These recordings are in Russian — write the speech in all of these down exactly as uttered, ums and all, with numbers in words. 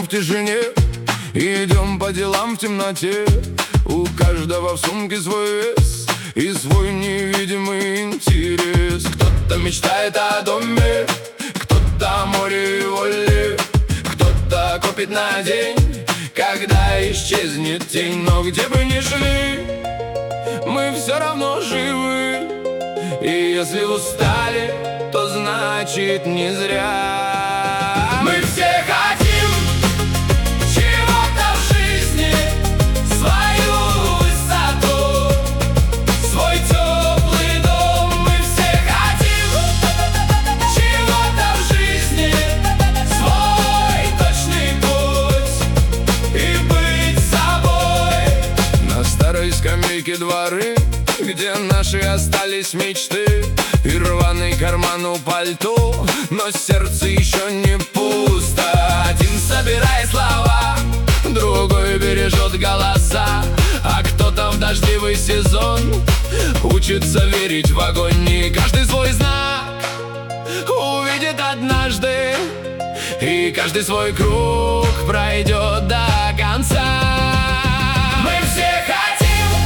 тишине и идем по делам в темноте. У каждого в сумке свой вес и свой невидимый интерес. Кто-то мечтает о доме, кто-то о море и воле, кто-то копит на день, когда исчезнет тень. Но где бы ни шли, мы все равно живы. И если устали, то значит не зря. Мы все хотим чего-то в жизни, свою высоту, свой теплый дом. Мы все хотим чего-то в жизни, свой точный путь и быть собой. На старой скамейке дворы, где наши остались мечты, и рваный карман у пальто, но сердце еще не пусто. Один собирает слова, другой бережет голоса, а кто-то в дождливый сезон учится верить в огонь. И каждый свой знак увидит однажды, и каждый свой круг пройдет до конца. Мы все хотим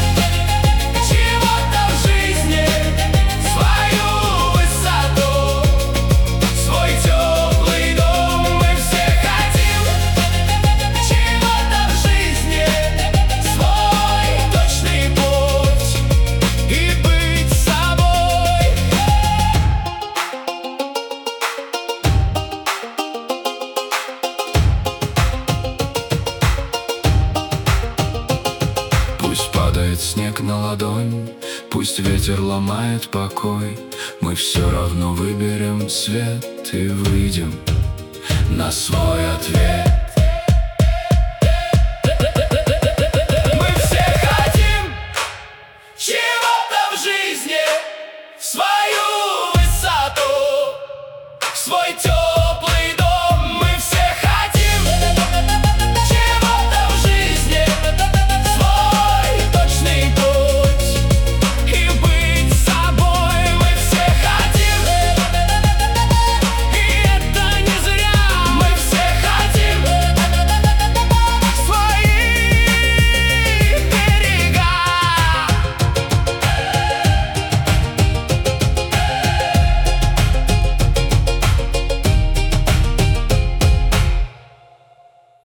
снег на ладонь, пусть ветер ломает покой, мы все равно выберем цвет и выйдем на свой ответ.